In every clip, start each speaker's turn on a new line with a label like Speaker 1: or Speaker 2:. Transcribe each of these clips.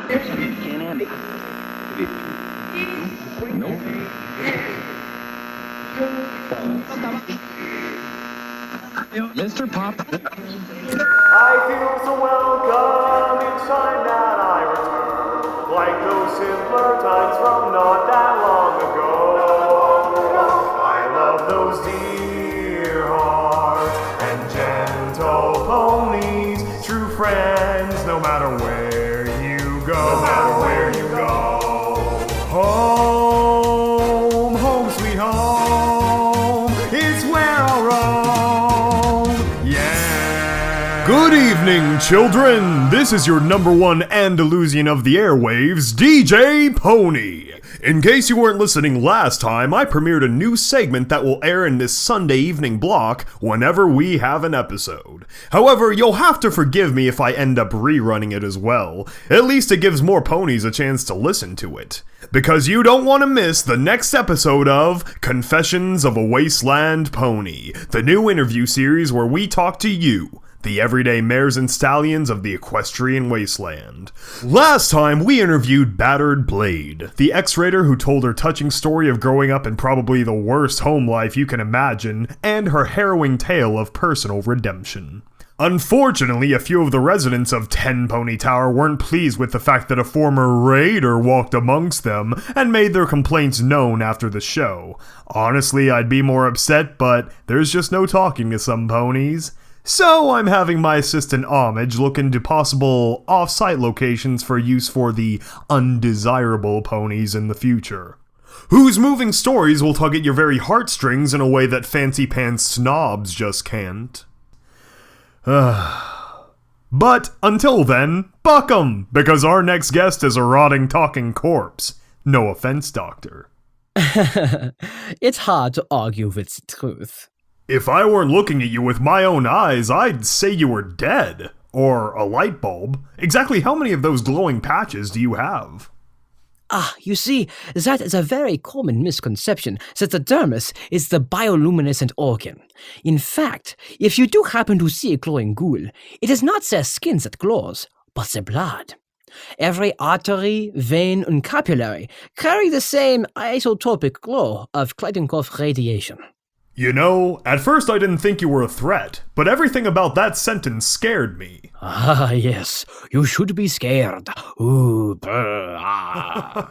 Speaker 1: Mr. Pop.
Speaker 2: I feel so welcome each time that I return, like those simpler times from not that long ago. I love those dear hearts and gentle ponies, true friends, no matter where you go. No matter where you go. Home, home, sweet home, it's where I'll roam. Yeah. Good evening, children. This is your number one Andalusian of the airwaves, DJ Pony. In case you weren't listening last time, I premiered a new segment that will air in this Sunday evening block whenever we have an episode. However, you'll have to forgive me if I end up rerunning it as well. At least it gives more ponies a chance to listen to it. Because you don't want to miss the next episode of Confessions of a Wasteland Pony, the new interview series where we talk to you, the everyday mares and stallions of the equestrian wasteland. Last time, we interviewed Battered Blade, the X-Raider who told her touching story of growing up in probably the worst home life you can imagine, and her harrowing tale of personal redemption. Unfortunately, a few of the residents of 10 Pony Tower weren't pleased with the fact that a former raider walked amongst them and made their complaints known after the show. Honestly, I'd be more upset, but there's just no talking to some ponies. So I'm having my assistant Homage look into possible off-site locations for use for the undesirable ponies in the future, whose moving stories will tug at your very heartstrings in a way that fancy pants snobs just can't. But until then, buck 'em, because our next guest is a rotting talking corpse. No offense, Doctor.
Speaker 3: It's hard to argue with the truth.
Speaker 2: If I weren't looking at you with my own eyes, I'd say you were dead. Or a light bulb. Exactly how many of those glowing patches do you have?
Speaker 3: You see, that is a very common misconception that the dermis is the bioluminescent organ. In fact, if you do happen to see a glowing ghoul, it is not their skin that glows, but their blood. Every artery, vein, and capillary carry the same isotopic glow of Kleitenkopf radiation.
Speaker 2: You know, at first I didn't think you were a threat, but everything about that sentence scared me.
Speaker 3: Ah, yes, you should be scared. Ooh, brr, ah.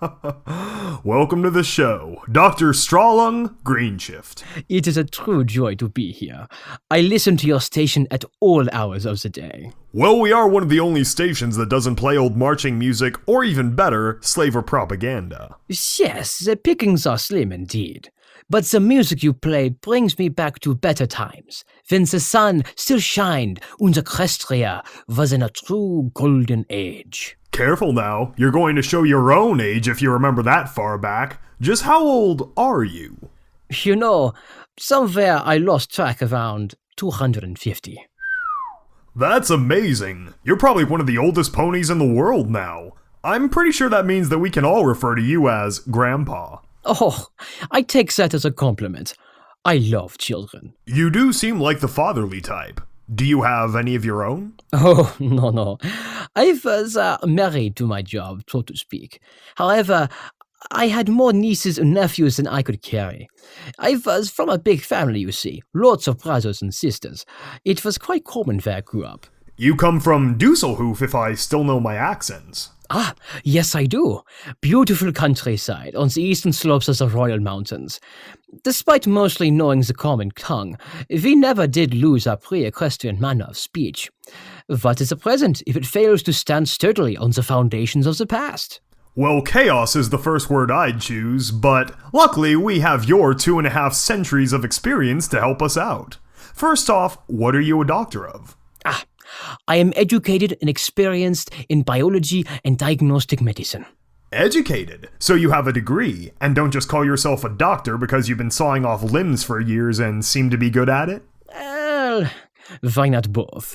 Speaker 2: Welcome to the show, Dr. Strawlung Greenshift.
Speaker 3: It is a true joy to be here. I listen to your station at all hours of the day.
Speaker 2: Well, we are one of the only stations that doesn't play old marching music, or even better, slaver propaganda.
Speaker 3: Yes, the pickings are slim indeed. But the music you play brings me back to better times, when the sun still shined and the Equestria was in a true golden age.
Speaker 2: Careful now, you're going to show your own age if you remember that far back. Just how old are you?
Speaker 3: You know, somewhere I lost track around 250.
Speaker 2: That's amazing. You're probably one of the oldest ponies in the world now. I'm pretty sure that means that we can all refer to you as Grandpa.
Speaker 3: Oh, I take that as a compliment. I love children.
Speaker 2: You do seem like the fatherly type. Do you have any of your own?
Speaker 3: Oh, no. I was married to my job, so to speak. However, I had more nieces and nephews than I could carry. I was from a big family, you see. Lots of brothers and sisters. It was quite common where I grew up.
Speaker 2: You come from Dusselhof, if I still know my accents.
Speaker 3: Ah, yes I do. Beautiful countryside on the eastern slopes of the Royal Mountains. Despite mostly knowing the common tongue, we never did lose our pre-equestrian manner of speech. What is the present if it fails to stand sturdily on the foundations of the past?
Speaker 2: Well, chaos is the first word I'd choose, but luckily we have your 2.5 centuries of experience to help us out. First off, what are you a doctor of?
Speaker 3: I am educated and experienced in biology and diagnostic medicine.
Speaker 2: Educated? So you have a degree, and don't just call yourself a doctor because you've been sawing off limbs for years and seem to be good at it?
Speaker 3: Well, Why not both?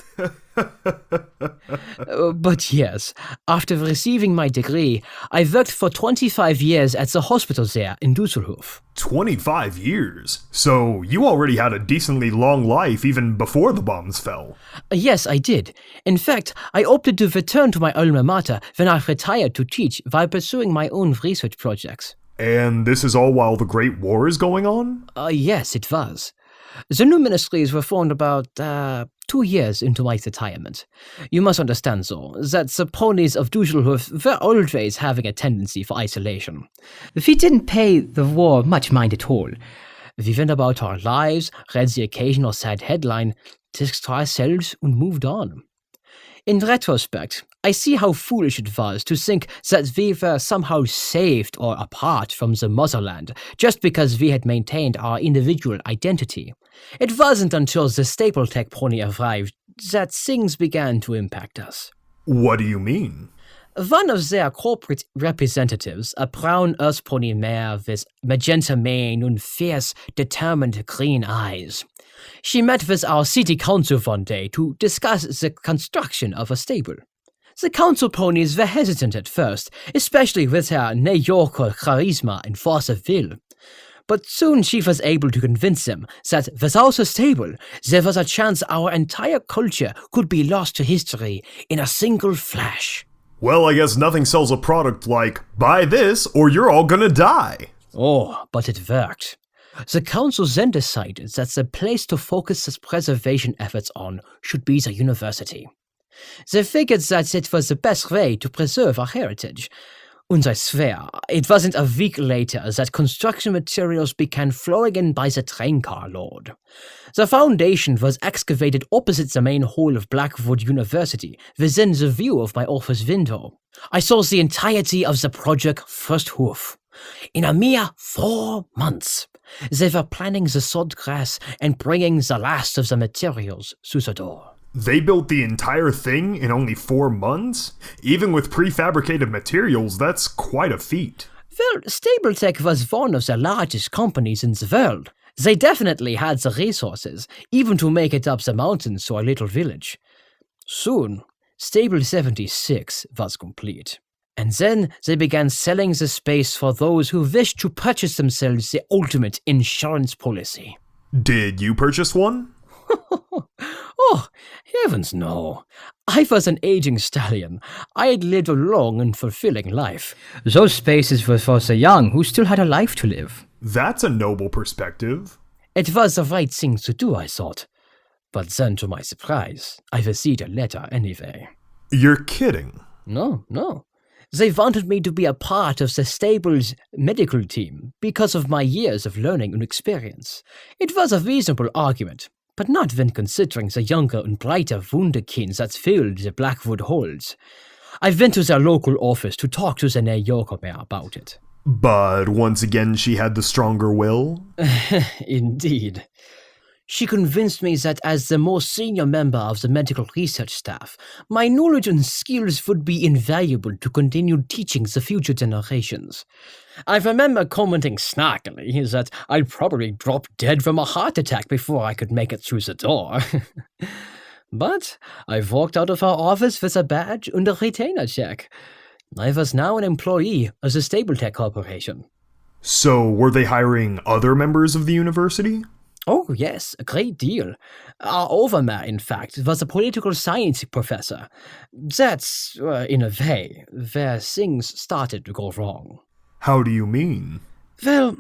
Speaker 3: But yes, after receiving my degree, I worked for 25 years at the hospital there in Düsseldorf.
Speaker 2: 25 years? So you already had a decently long life even before the bombs fell.
Speaker 3: Yes, I did. In fact, I opted to return to my alma mater when I retired to teach while pursuing my own research projects.
Speaker 2: And this is all while the Great War is going on?
Speaker 3: Yes, it was. The new ministries were formed about 2 years into my retirement. You must understand, though, that the ponies of Düsseldorf were always having a tendency for isolation.
Speaker 1: We didn't pay the war much mind at all.
Speaker 3: We went about our lives, read the occasional sad headline, discussed ourselves, and moved on. In retrospect, I see how foolish it was to think that we were somehow saved or apart from the motherland just because we had maintained our individual identity. It wasn't until the Stapletech pony arrived that things began to impact us.
Speaker 2: What do you mean?
Speaker 3: One of their corporate representatives, a brown earth pony mare with magenta mane and fierce, determined green eyes. She met with our city council one day to discuss the construction of a stable. The council ponies were hesitant at first, especially with her New Yorker charisma and force of will. But soon she was able to convince them that without a stable, there was a chance our entire culture could be lost to history in a single flash.
Speaker 2: Well, I guess nothing sells a product like, buy this or you're all gonna die.
Speaker 3: Oh, but it worked. The council then decided that the place to focus its preservation efforts on should be the university. They figured that it was the best way to preserve our heritage. And I swear, it wasn't a week later that construction materials began flowing in by the train car load. The foundation was excavated opposite the main hall of Blackwood University, within the view of my office window. I saw the entirety of the project firsthand. In a mere 4 months, they were planting the sod grass and bringing the last of the materials through the door.
Speaker 2: They built the entire thing in only 4 months? Even with prefabricated materials, that's quite a feat.
Speaker 3: Well, Stapletech was one of the largest companies in the world. They definitely had the resources, even to make it up the mountains to our little village. Soon, Stable 76 was complete. And then they began selling the space for those who wished to purchase themselves the ultimate insurance policy.
Speaker 2: Did you purchase one?
Speaker 3: Oh, heavens no. I was an aging stallion. I had lived a long and fulfilling life.
Speaker 1: Those spaces were for the young who still had a life to live.
Speaker 2: That's a noble perspective.
Speaker 3: It was the right thing to do, I thought. But then, to my surprise, I received a letter anyway.
Speaker 2: You're kidding.
Speaker 3: No. They wanted me to be a part of the stable's medical team because of my years of learning and experience. It was a reasonable argument, but not when considering the younger and brighter wunderkinds that filled the Blackwood halls. I went to their local office to talk to the New Yorker mayor about it.
Speaker 2: But once again, she had the stronger will?
Speaker 3: Indeed. She convinced me that as the most senior member of the medical research staff, my knowledge and skills would be invaluable to continue teaching the future generations. I remember commenting snarkily that I'd probably drop dead from a heart attack before I could make it through the door. But I walked out of our office with a badge and a retainer check. I was now an employee of the Stapletech Corporation.
Speaker 2: So, were they hiring other members of the university?
Speaker 3: Oh, yes, a great deal. Our overmayor, in fact, was a political science professor. That's, in a way, where things started to go wrong.
Speaker 2: How do you mean?
Speaker 3: Well,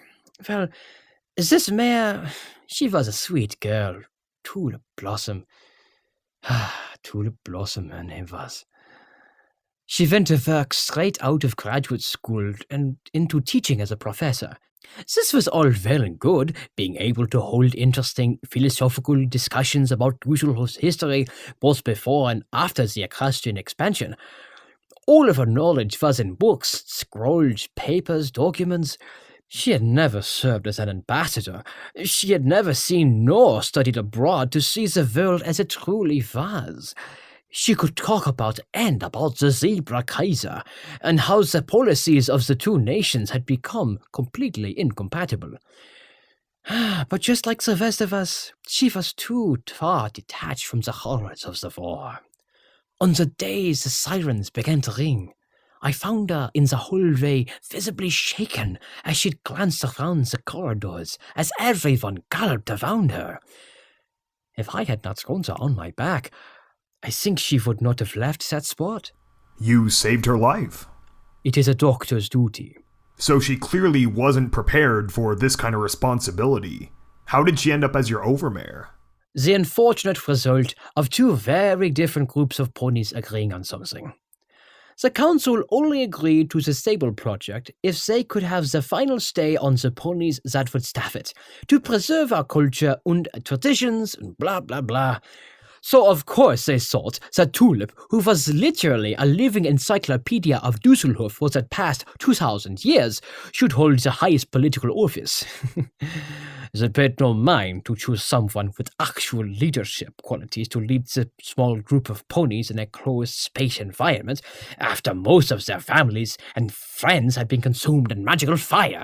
Speaker 3: this mayor, she was a sweet girl. Tulip Blossom. Tulip Blossom, her name was. She went to work straight out of graduate school and into teaching as a professor. This was all well and good, being able to hold interesting philosophical discussions about Düsseldorf's history both before and after the equestrian expansion. All of her knowledge was in books, scrolls, papers, documents. She had never served as an ambassador. She had never seen nor studied abroad to see the world as it truly was. She could talk about the Zebra Kaiser and how the policies of the two nations had become completely incompatible. But just like the rest of us, she was too far detached from the horrors of the war. On the days the sirens began to ring, I found her in the hallway, visibly shaken as she glanced around the corridors as everyone galloped around her. If I had not thrown her on my back, I think she would not have left that spot.
Speaker 2: You saved her life.
Speaker 3: It is a doctor's duty.
Speaker 2: So she clearly wasn't prepared for this kind of responsibility. How did she end up as your overmare?
Speaker 3: The unfortunate result of two very different groups of ponies agreeing on something. The council only agreed to the stable project if they could have the final say on the ponies that would staff it, to preserve our culture and traditions and blah blah blah. So of course they thought that Tulip, who was literally a living encyclopedia of Dusselhof for the past 2,000 years, should hold the highest political office. They paid no mind to choose someone with actual leadership qualities to lead the small group of ponies in a closed space environment, after most of their families and friends had been consumed in magical fire.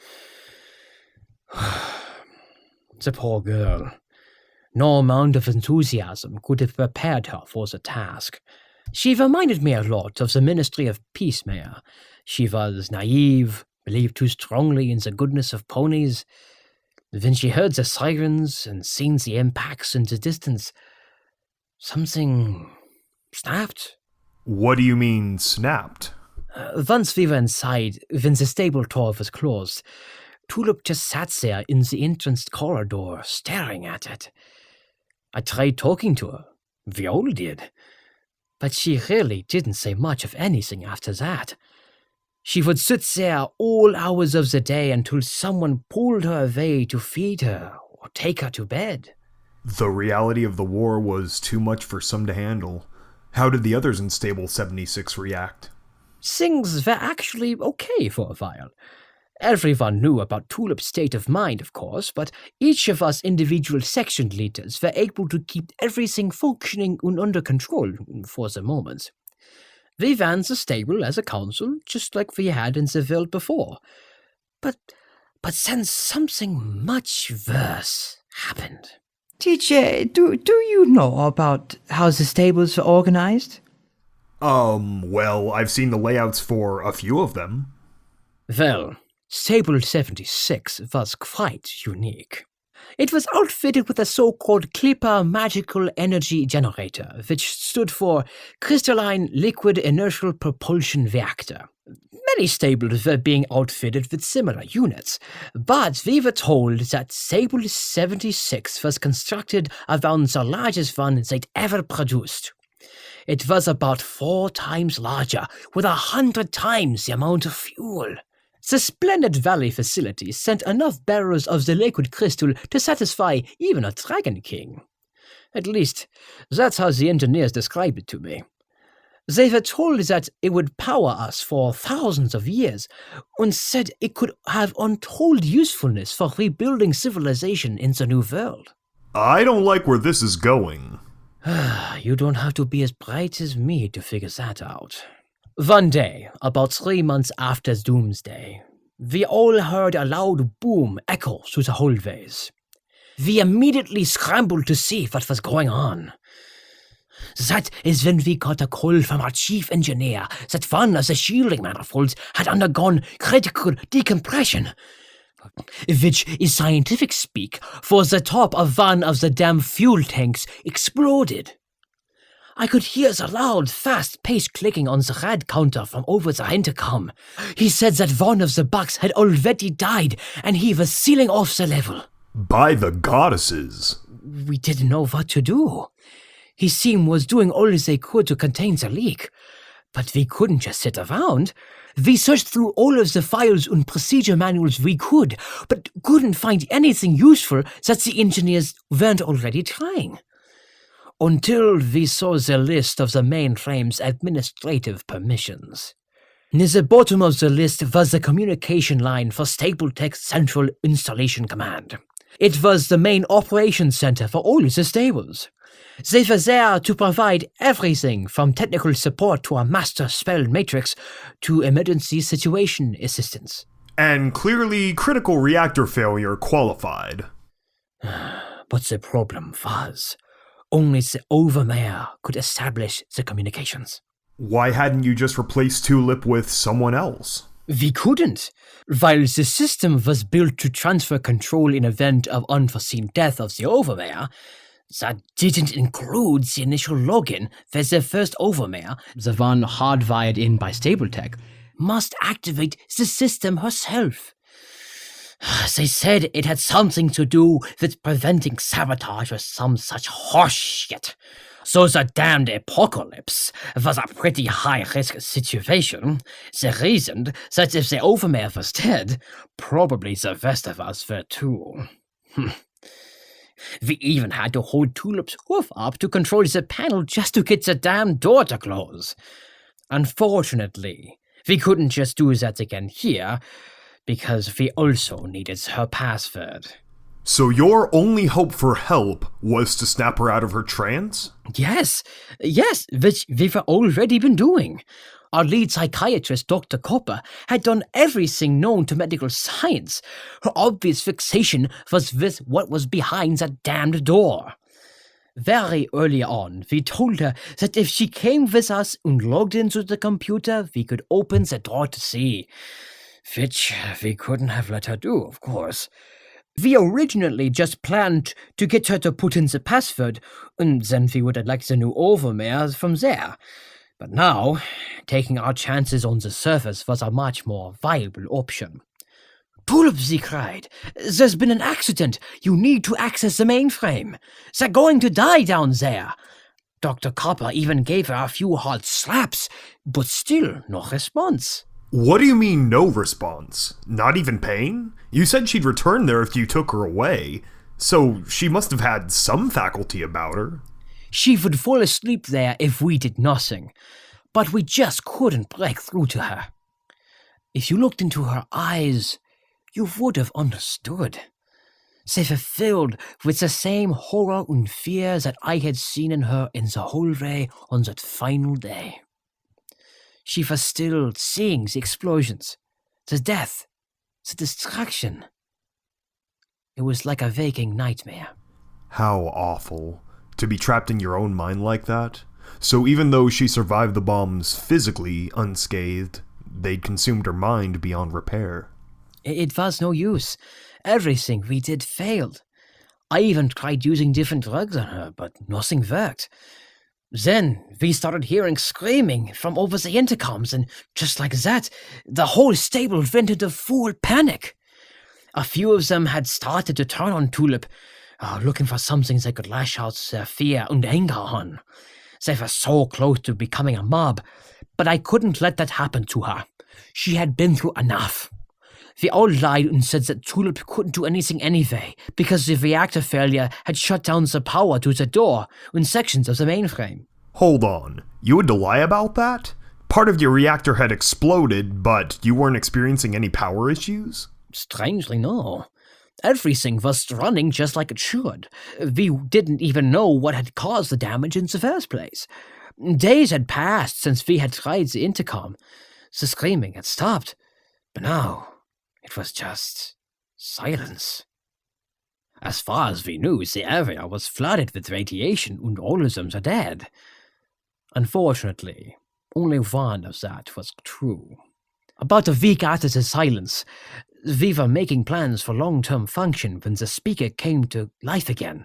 Speaker 3: The poor girl. No amount of enthusiasm could have prepared her for the task. She reminded me a lot of the Ministry of Peacemaker. She was naive, believed too strongly in the goodness of ponies. When she heard the sirens and seen the impacts in the distance, something snapped.
Speaker 2: What do you mean, snapped?
Speaker 3: Once we were inside, when the stable door was closed, Tulip just sat there in the entrance corridor, staring at it. I tried talking to her. We all did. But she really didn't say much of anything after that. She would sit there all hours of the day until someone pulled her away to feed her or take her to bed.
Speaker 2: The reality of the war was too much for some to handle. How did the others in Stable 76 react?
Speaker 3: Things were actually okay for a while. Everyone knew about Tulip's state of mind, of course, but each of us individual section leaders were able to keep everything functioning and under control for the moment. We ran the stable as a council, just like we had in the world before. But then something much worse happened.
Speaker 1: TJ, do you know about how the stables are organized?
Speaker 2: Well, I've seen the layouts for a few of them.
Speaker 3: Well, Stable 76 was quite unique. It was outfitted with a so-called Clipper Magical Energy Generator, which stood for Crystalline Liquid Inertial Propulsion Reactor. Many stables were being outfitted with similar units, but we were told that Stable 76 was constructed around the largest one they'd ever produced. It was about 4 times larger, with 100 times the amount of fuel. The Splendid Valley facility sent enough barrels of the liquid crystal to satisfy even a Dragon King. At least, that's how the engineers described it to me. They were told that it would power us for thousands of years, and said it could have untold usefulness for rebuilding civilization in the New World.
Speaker 2: I don't like where this is going.
Speaker 3: You don't have to be as bright as me to figure that out. One day, about 3 months after Doomsday, we all heard a loud boom echo through the hallways. We immediately scrambled to see what was going on. That is when we got a call from our chief engineer that one of the shielding manifolds had undergone critical decompression, which is scientific speak for the top of one of the damn fuel tanks exploded. I could hear the loud, fast-paced clicking on the rad counter from over the intercom. He said that one of the bugs had already died and he was sealing off the level.
Speaker 2: By the goddesses.
Speaker 3: We didn't know what to do. His team was doing all they could to contain the leak. But we couldn't just sit around. We searched through all of the files and procedure manuals we could, but couldn't find anything useful that the engineers weren't already trying. Until we saw the list of the mainframe's administrative permissions. Near the bottom of the list was the communication line for Stapletech's Central Installation Command. It was the main operations center for all the stables. They were there to provide everything from technical support to a master spell matrix to emergency situation assistance.
Speaker 2: and clearly critical reactor failure qualified.
Speaker 3: But the problem was, only the Overmare could establish the communications.
Speaker 2: Why hadn't you just replaced Tulip with someone else?
Speaker 3: We couldn't. While the system was built to transfer control in event of unforeseen death of the Overmare, that didn't include the initial login where the first Overmare, the one hardwired in by Stapletech, must activate the system herself. They said it had something to do with preventing sabotage or some such horse shit. So the damned apocalypse was a pretty high-risk situation. They reasoned that if the Overmare was dead, probably the rest of us were too. We even had to hold Tulip's hoof up to control the panel just to get the damn door to close. Unfortunately, we couldn't just do that again here, because we also needed her password.
Speaker 2: So your only hope for help was to snap her out of her trance?
Speaker 3: Yes, which we've already been doing. Our lead psychiatrist, Dr. Copper, had done everything known to medical science. Her obvious fixation was with what was behind that damned door. Very early on, we told her that if she came with us and logged into the computer, we could open the door to see. Which we couldn't have let her do, of course. We originally just planned to get her to put in the password, and then we would elect the new Overmare from there. But now, taking our chances on the surface was a much more viable option. Tulip, she cried. There's been an accident. You need to access the mainframe. They're going to die down there. Dr. Copper even gave her a few hard slaps, but still no response.
Speaker 2: What do you mean, no response? Not even pain? You said she'd return there if you took her away, so she must have had some faculty about her.
Speaker 3: She would fall asleep there if we did nothing, but we just couldn't break through to her. If you looked into her eyes, you would have understood. They were filled with the same horror and fear that I had seen in her in the hallway on that final day. She was still seeing the explosions, the death, the destruction. It was like a waking nightmare.
Speaker 2: How awful. To be trapped in your own mind like that. So even though she survived the bombs physically unscathed, they'd consumed her mind beyond repair.
Speaker 3: It was no use. Everything we did failed. I even tried using different drugs on her, but nothing worked. Then we started hearing screaming from over the intercoms, and just like that, the whole stable went into full panic. A few of them had started to turn on Tulip, looking for something they could lash out their fear and anger on. They were so close to becoming a mob, but I couldn't let that happen to her. She had been through enough. We all lied and said that Tulip couldn't do anything anyway, because the reactor failure had shut down the power to the door and sections of the mainframe.
Speaker 2: Hold on, you had to lie about that? Part of your reactor had exploded, but you weren't experiencing any power issues?
Speaker 3: Strangely, no. Everything was running just like it should. We didn't even know what had caused the damage in the first place. Days had passed since we had tried the intercom. The screaming had stopped, but now it was just silence. As far as we knew, the area was flooded with radiation and all of them are dead. Unfortunately, only one of that was true. About a week after the silence, we were making plans for long-term function when the speaker came to life again.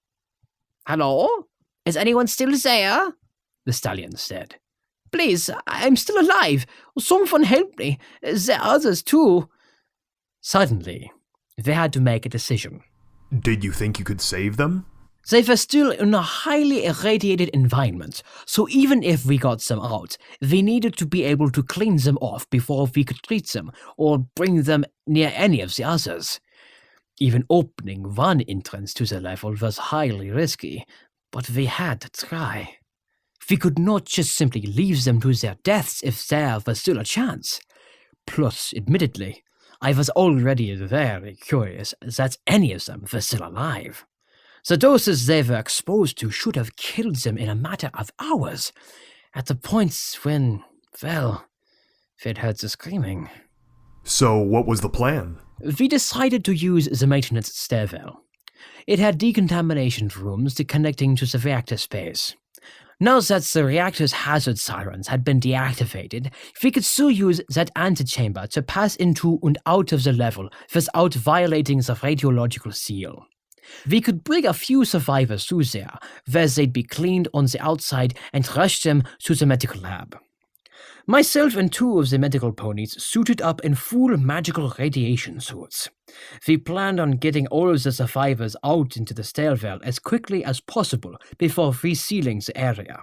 Speaker 3: "Hello? Is anyone still there?" the stallion said. "Please, I'm still alive. Someone help me. There are others too." Suddenly, they had to make a decision.
Speaker 2: Did you think you could save them?
Speaker 3: They were still in a highly irradiated environment, so even if we got them out, we needed to be able to clean them off before we could treat them or bring them near any of the others. Even opening one entrance to the level was highly risky, but we had to try. We could not just simply leave them to their deaths if there was still a chance. Plus, admittedly, I was already very curious that any of them were still alive. The doses they were exposed to should have killed them in a matter of hours, at the points when, well, they'd heard the screaming.
Speaker 2: So what was the plan?
Speaker 3: We decided to use the maintenance stairwell. It had decontamination rooms connecting to the reactor space. Now that the reactor's hazard sirens had been deactivated, we could still use that antechamber to pass into and out of the level without violating the radiological seal. We could bring a few survivors through there, where they'd be cleaned on the outside and rush them to the medical lab. Myself and two of the medical ponies suited up in full magical radiation suits. We planned on getting all of the survivors out into the stairwell as quickly as possible before resealing the area.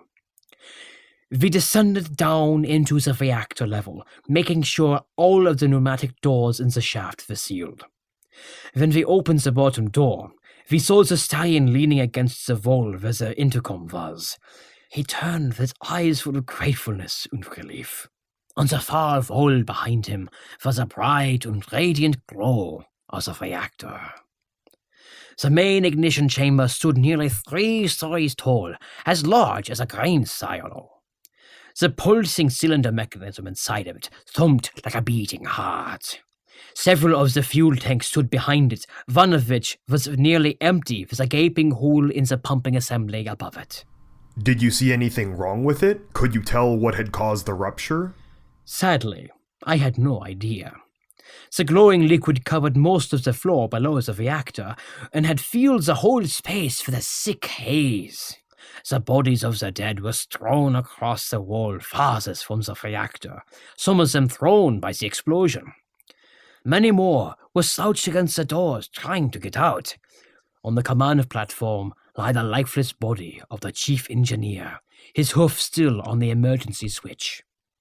Speaker 3: We descended down into the reactor level, making sure all of the pneumatic doors in the shaft were sealed. When we opened the bottom door, we saw the stallion leaning against the wall where the intercom was. He turned with eyes full of gratefulness and relief. On the far wall behind him was a bright and radiant glow of the reactor. The main ignition chamber stood nearly 3 stories tall, as large as a grain silo. The pulsing cylinder mechanism inside of it thumped like a beating heart. Several of the fuel tanks stood behind it, one of which was nearly empty with a gaping hole in the pumping assembly above it.
Speaker 2: Did you see anything wrong with it? Could you tell what had caused the rupture?
Speaker 3: Sadly, I had no idea. The glowing liquid covered most of the floor below the reactor and had filled the whole space with a thick haze. The bodies of the dead were strewn across the wall farthest from the reactor, some of them thrown by the explosion. Many more were slouched against the doors, trying to get out. On the command platform lay the lifeless body of the chief engineer, his hoof still on the emergency switch.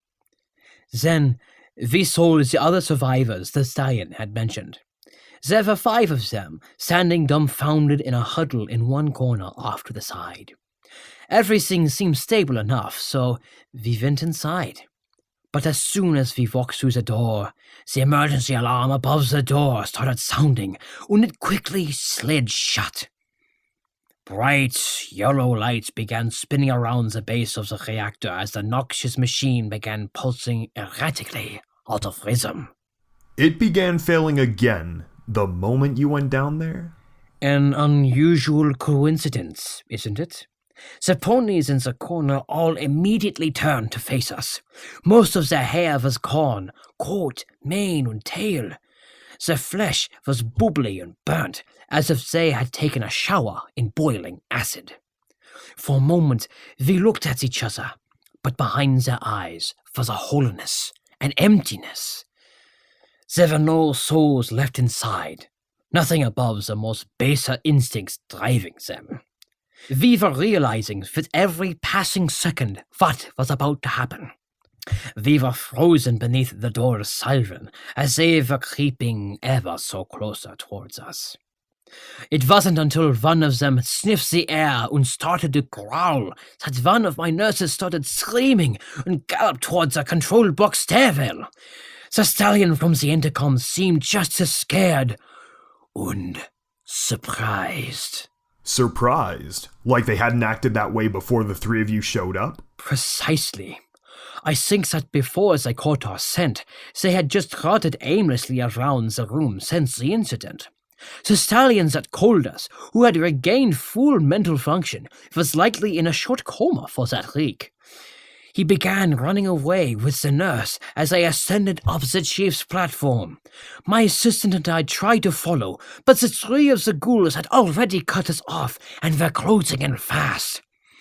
Speaker 3: Then we saw the other survivors the stallion had mentioned. There were 5 of them, standing dumbfounded in a huddle in one corner off to the side. Everything seemed stable enough, so we went inside. But as soon as we walked through the door, the emergency alarm above the door started sounding, and it quickly slid shut. Bright yellow lights began spinning around the base of the reactor as the noxious machine began pulsing erratically out of rhythm.
Speaker 2: It began failing again the moment you went down there?
Speaker 3: An unusual coincidence, isn't it? The ponies in the corner all immediately turned to face us. Most of their hair was gone, coat, mane, and tail. Their flesh was bubbly and burnt, as if they had taken a shower in boiling acid. For a moment, we looked at each other, but behind their eyes was a hollowness, an emptiness. There were no souls left inside, nothing above the most baser instincts driving them. We were realizing with every passing second what was about to happen. We were frozen beneath the door's siren as they were creeping ever so closer towards us. It wasn't until one of them sniffed the air and started to growl that one of my nurses started screaming and galloped towards the control box stairwell. The stallion from the intercom seemed just as scared and surprised.
Speaker 2: Surprised? Like they hadn't acted that way before the 3 of you showed up?
Speaker 3: Precisely. I think that before they caught our scent, they had just trotted aimlessly around the room since the incident. The stallion that called us, who had regained full mental function, was likely in a short coma for that week. He began running away with the nurse as I ascended up the chief's platform. My assistant and I tried to follow, but the 3 of the ghouls had already cut us off and were closing in fast.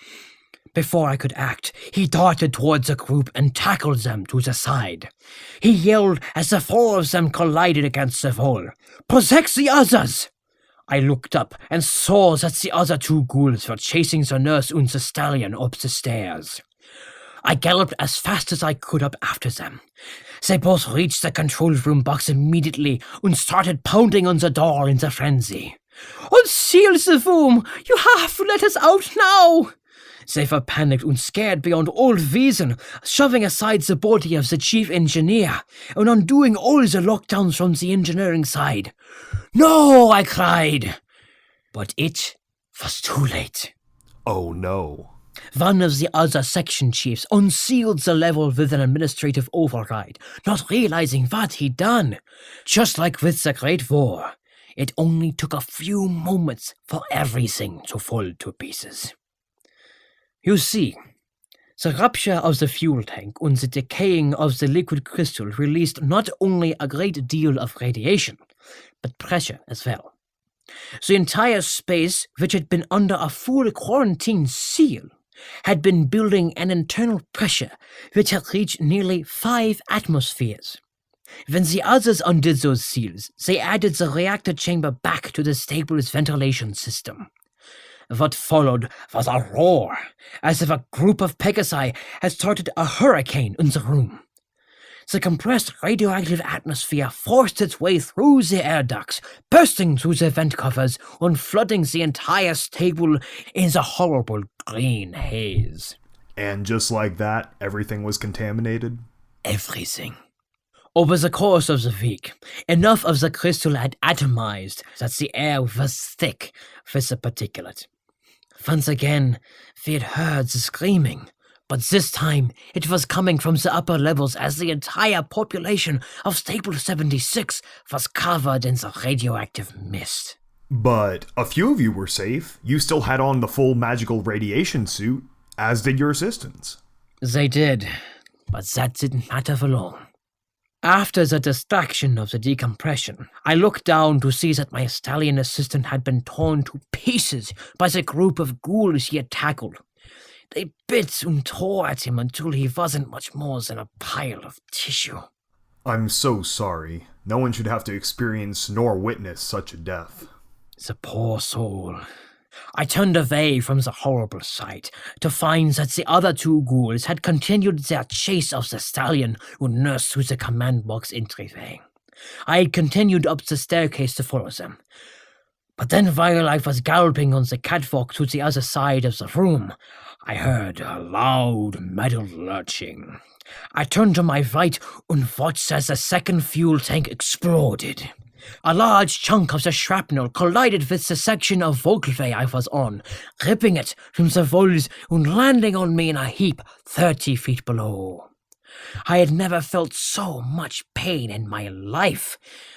Speaker 3: Before I could act, he darted towards the group and tackled them to the side. He yelled as the 4 of them collided against the wall, "Protect the others!" I looked up and saw that the other 2 ghouls were chasing the nurse and the stallion up the stairs. I galloped as fast as I could up after them. They both reached the control room box immediately and started pounding on the door in a frenzy. "Unseal the room! You have to let us out now!" They were panicked and scared beyond all reason, shoving aside the body of the chief engineer and undoing all the lockdowns from the engineering side. "No!" I cried. But it was too late.
Speaker 2: Oh no.
Speaker 3: One of the other section chiefs unsealed the level with an administrative override, not realizing what he'd done. Just like with the Great War, it only took a few moments for everything to fall to pieces. You see, the rupture of the fuel tank and the decaying of the liquid crystal released not only a great deal of radiation, but pressure as well. The entire space, which had been under a full quarantine seal, had been building an internal pressure which had reached nearly 5 atmospheres. When the others undid those seals, they added the reactor chamber back to the stable's ventilation system. What followed was a roar, as if a group of Pegasi had started a hurricane in the room. The compressed radioactive atmosphere forced its way through the air ducts, bursting through the vent covers and flooding the entire stable in the horrible green haze.
Speaker 2: And just like that, everything was contaminated?
Speaker 3: Everything. Over the course of the week, enough of the crystal had atomized that the air was thick with the particulate. Once again, we had heard the screaming, but this time it was coming from the upper levels as the entire population of Stable 76 was covered in the radioactive mist.
Speaker 2: But a few of you were safe. You still had on the full magical radiation suit, as did your assistants.
Speaker 3: They did, but that didn't matter for long. After the distraction of the decompression, I looked down to see that my stallion assistant had been torn to pieces by the group of ghouls he had tackled. They bit and tore at him until he wasn't much more than a pile of tissue.
Speaker 2: I'm so sorry. No one should have to experience nor witness such a death.
Speaker 3: The poor soul. I turned away from the horrible sight to find that the other 2 ghouls had continued their chase of the stallion who nursed through the command box entryway. I had continued up the staircase to follow them. But then while I was galloping on the catwalk to the other side of the room, I heard a loud metal lurching. I turned to my right and watched as the second fuel tank exploded. A large chunk of the shrapnel collided with the section of Vogelway I was on, ripping it from the walls and landing on me in a heap 30 feet below. I had never felt so much pain in my life.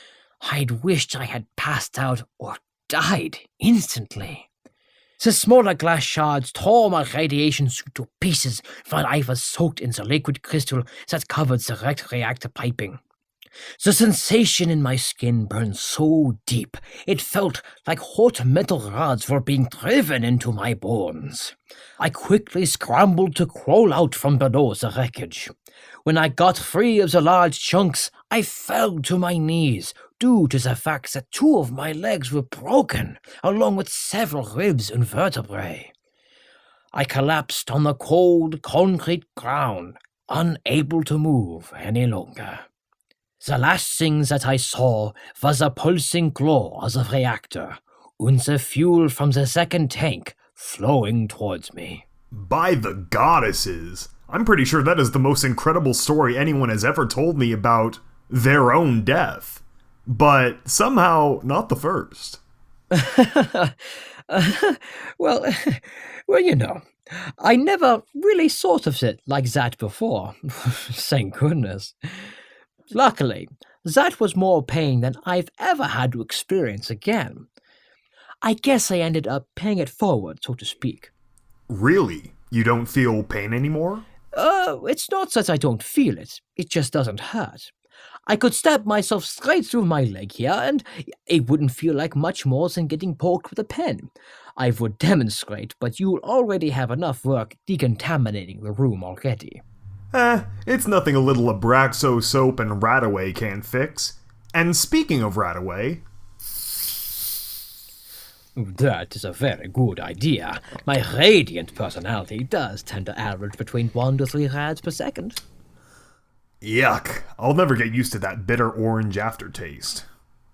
Speaker 3: I had wished I had passed out or died instantly. The smaller glass shards tore my radiation suit to pieces while I was soaked in the liquid crystal that covered the red reactor piping. The sensation in my skin burned so deep, it felt like hot metal rods were being driven into my bones. I quickly scrambled to crawl out from below the wreckage. When I got free of the large chunks, I fell to my knees, due to the fact that 2 of my legs were broken, along with several ribs and vertebrae. I collapsed on the cold, concrete ground, unable to move any longer. The last thing that I saw was a pulsing glow of the reactor, and the fuel from the second tank flowing towards me.
Speaker 2: By the goddesses! I'm pretty sure that is the most incredible story anyone has ever told me about their own death. But somehow not the first.
Speaker 3: Well, you know, I never really thought of it like that before. Thank goodness. Luckily, that was more pain than I've ever had to experience again. I guess I ended up paying it forward, so to speak.
Speaker 2: Really? You don't feel pain anymore?
Speaker 3: It's not that I don't feel it. It just doesn't hurt. I could stab myself straight through my leg here, and it wouldn't feel like much more than getting poked with a pen. I would demonstrate, but you'll already have enough work decontaminating the room already.
Speaker 2: It's nothing a little Abraxo soap and Radaway can't fix. And speaking of Radaway...
Speaker 3: That is a very good idea. My radiant personality does tend to average between 1 to 3 rads per second.
Speaker 2: Yuck. I'll never get used to that bitter orange aftertaste.